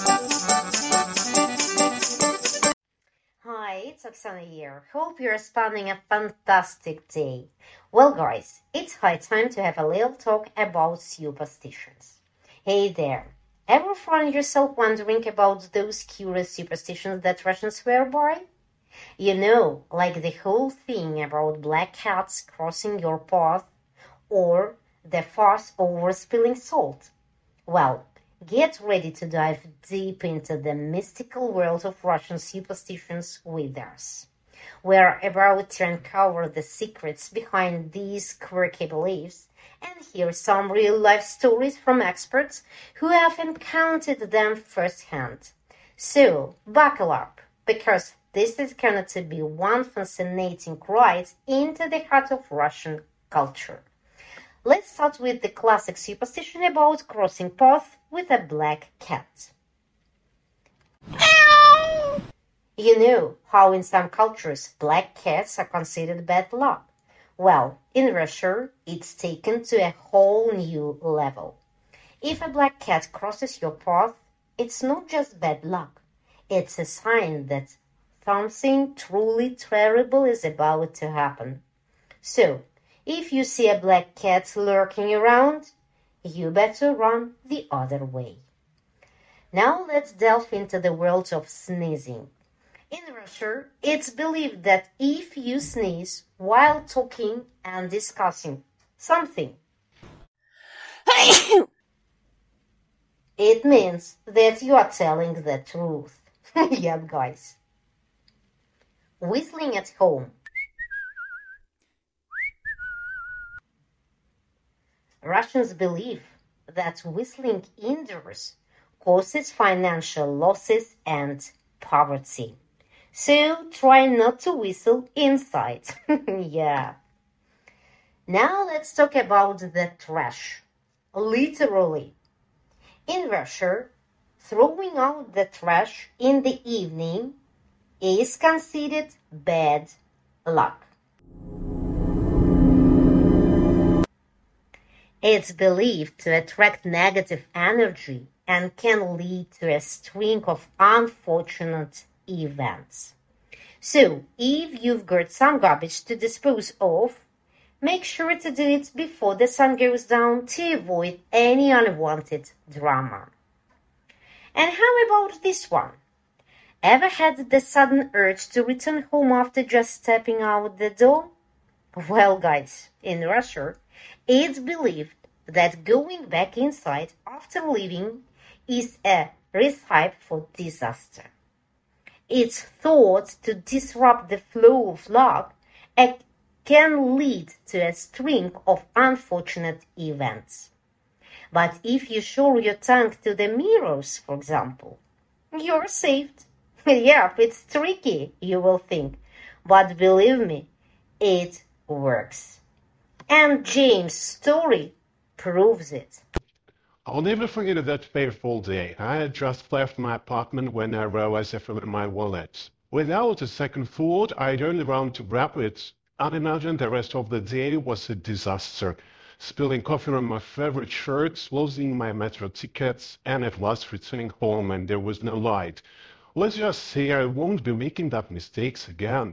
Hi, it's Oksana here. Hope you're spending a fantastic day. Well, guys, it's high time to have a little talk about superstitions. Hey there. Ever find yourself wondering about those curious superstitions that Russians swear by? Like the whole thing about black cats crossing your path or the fuss over spilling salt. Well, get ready to dive deep into the mystical world of Russian superstitions with us. We're about to uncover the secrets behind these quirky beliefs and hear some real life stories from experts who have encountered them firsthand. So, buckle up, because this is going to be one fascinating ride into the heart of Russian culture. Let's start with the classic superstition about crossing paths with a black cat. You know how in some cultures black cats are considered bad luck? Well, in Russia, it's taken to a whole new level. If a black cat crosses your path, it's not just bad luck. It's a sign that something truly terrible is about to happen. So, if you see a black cat lurking around, you better run the other way. Now let's delve into the world of sneezing. In Russia, it's believed that if you sneeze while talking and discussing something, it means that you are telling the truth. Yeah, guys. Whistling at home. Russians believe that whistling indoors causes financial losses and poverty. So try not to whistle inside. Yeah. Now let's talk about the trash. Literally. In Russia, throwing out the trash in the evening is considered bad luck. It's believed to attract negative energy and can lead to a string of unfortunate events. So, if you've got some garbage to dispose of, make sure to do it before the sun goes down to avoid any unwanted drama. And how about this one? Ever had the sudden urge to return home after just stepping out the door? Well, guys, in Russia, it's believed that going back inside after leaving is a recipe for disaster. It's thought to disrupt the flow of luck and can lead to a string of unfortunate events. But if you show your tongue to the mirrors, for example, you're saved. Yep, it's tricky, you will think, but believe me, it works. And James' story proves it. I'll never forget that fateful day. I had just left my apartment when I realized I forgot my wallet. Without a second thought, I turned around to grab it. I'd imagine the rest of the day was a disaster. Spilling coffee on my favorite shirt, losing my metro tickets, and at last returning home and there was no light. Let's just say I won't be making that mistakes again.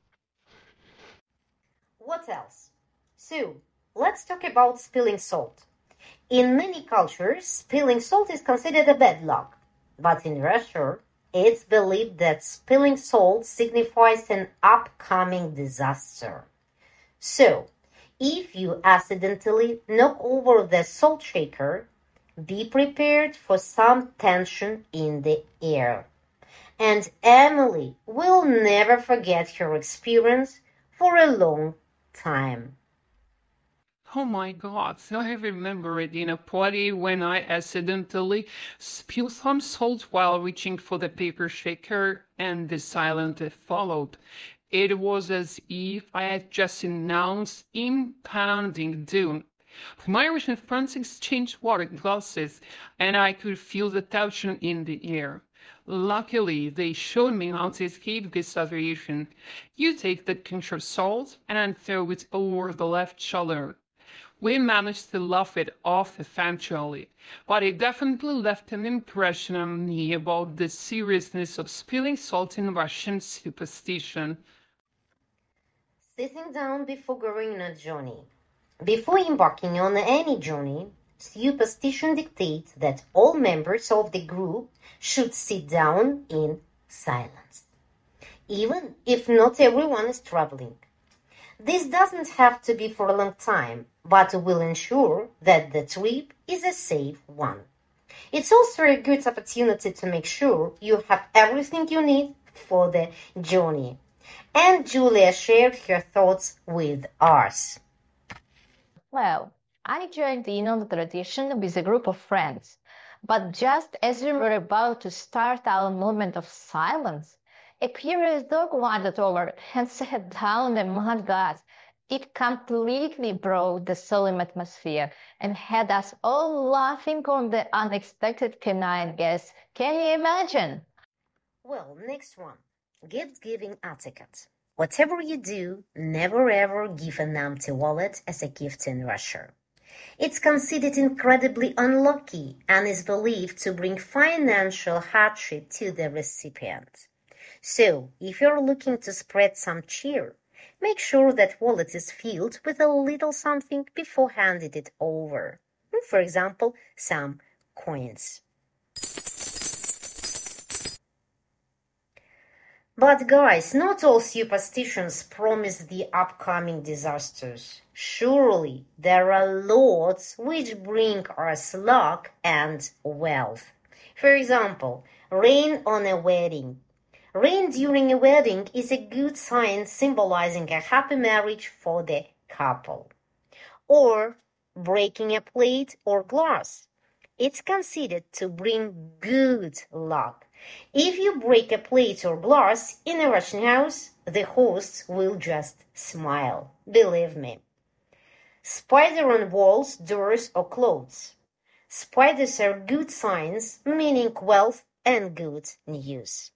What else? So, let's talk about spilling salt. In many cultures, spilling salt is considered a bad luck. But in Russia, it's believed that spilling salt signifies an upcoming disaster. So, if you accidentally knock over the salt shaker, be prepared for some tension in the air. And Emily will never forget her experience for a long time. Oh my God, so I remember it in a party when I accidentally spilled some salt while reaching for the paper shaker and the silence that followed. It was as if I had just announced impending doom. My Russian friends exchanged water glasses, and I could feel the tension in the air. Luckily, they showed me how to escape this situation. You take that pinch of salt and throw it over the left shoulder. We managed to laugh it off eventually, but it definitely left an impression on me about the seriousness of spilling salt in Russian superstition. Sitting down before going on a journey. Before embarking on any journey, superstition dictates that all members of the group should sit down in silence, even if not everyone is traveling. This doesn't have to be for a long time, but will ensure that the trip is a safe one. It's also a good opportunity to make sure you have everything you need for the journey. And Julia shared her thoughts with us. Well, I joined in on the tradition with a group of friends, but just as we were about to start our moment of silence, a curious dog wandered over and sat down among us. It completely broke the solemn atmosphere and had us all laughing on the unexpected canine guest. Can you imagine? Well, next one. Gift-giving etiquette. Whatever you do, never ever give an empty wallet as a gift in Russia. It's considered incredibly unlucky and is believed to bring financial hardship to the recipient. So, if you're looking to spread some cheer, make sure that wallet is filled with a little something before handing it over. For example, some coins. But guys, not all superstitions promise the upcoming disasters. Surely there are lots which bring us luck and wealth. For example, rain on a wedding. Rain during a wedding is a good sign symbolizing a happy marriage for the couple. Or breaking a plate or glass. It's considered to bring good luck. If you break a plate or glass in a Russian house, the hosts will just smile. Believe me. Spider on walls, doors, or clothes. Spiders are good signs, meaning wealth and good news.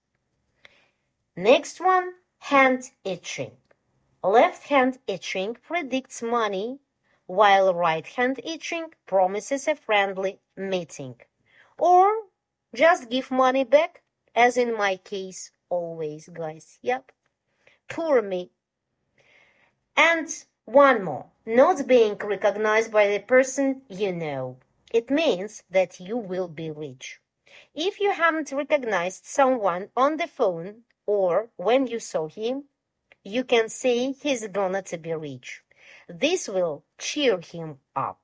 Next one, hand itching. Left hand itching predicts money, while right hand itching promises a friendly meeting. Or just give money back, as in my case, always, guys. Yep. Poor me. And one more. Not being recognized by the person you know. It means that you will be rich. If you haven't recognized someone on the phone or when you saw him, you can say he's gonna to be rich. This will cheer him up.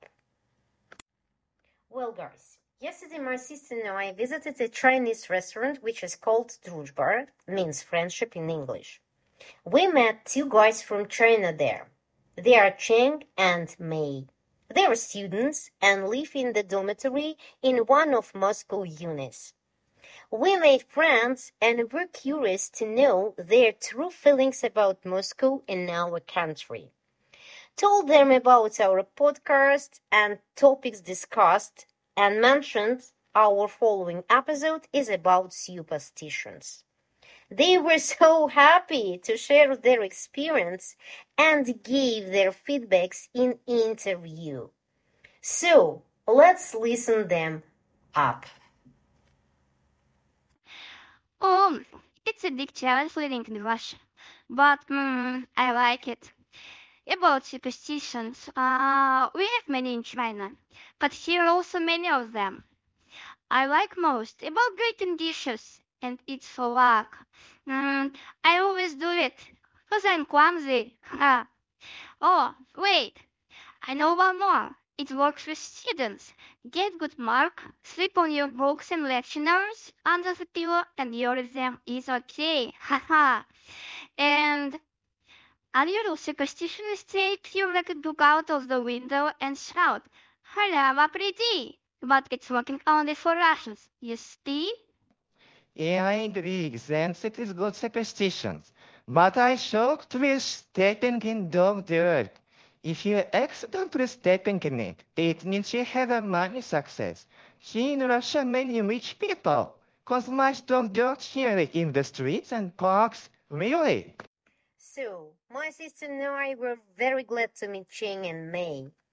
Well, guys, yesterday my sister and I visited a Chinese restaurant which is called Druzhba, means friendship in English. We met two guys from China there. They are Cheng and Mei. They are students and live in the dormitory in one of Moscow unis. We made friends and were curious to know their true feelings about Moscow and our country. Told them about our podcast and topics discussed, and mentioned our following episode is about superstitions. They were so happy to share their experience and gave their feedbacks in interview. So, let's listen them up. It's a big challenge living in Russia, but I like it. About superstitions, we have many in China, but here are also many of them. I like most about greeting dishes, and it's for luck. I always do it, because I'm clumsy. Oh, wait, I know one more. It works with students. Get good mark, sleep on your books and lectioners under the pillow, and your exam is okay. Haha. And a little superstitious take you like a book out of the window and shout, "Hello, pretty!" But it's working only for Russians, you see? Yeah, I agree. Then it is good superstitions. But I shocked with stepping in dog dirt. If you accidentally stepping in it, it means you have a money success. Here in Russia, many rich people cause much dog dirt here in the streets and parks. Really? So, my sister and I were very glad to meet Cheng and Mei.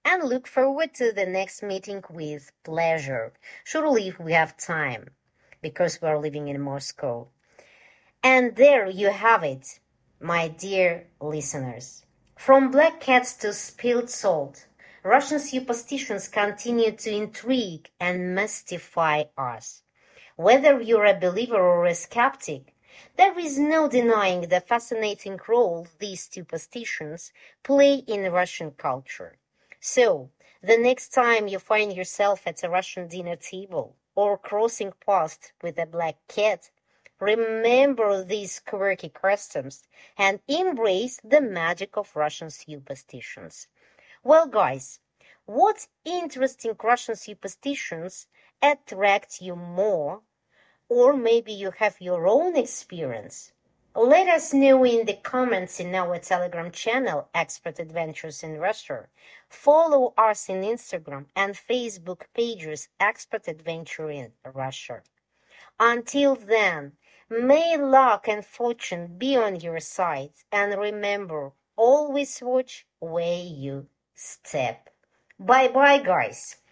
and look forward to the next meeting with pleasure. Surely if we have time, because we are living in Moscow. And there you have it, my dear listeners. From black cats to spilled salt, Russian superstitions continue to intrigue and mystify us. Whether you're a believer or a skeptic, there is no denying the fascinating role these superstitions play in Russian culture. So, the next time you find yourself at a Russian dinner table or crossing paths with a black cat, remember these quirky customs and embrace the magic of Russian superstitions. Well, guys, what interesting Russian superstitions attract you more? Or maybe you have your own experience? Let us know in the comments in our Telegram channel, Expert Adventures in Russia. Follow us in Instagram and Facebook pages, Expert Adventure in Russia. Until then, may luck and fortune be on your side, and remember, always watch where you step. Bye-bye, guys.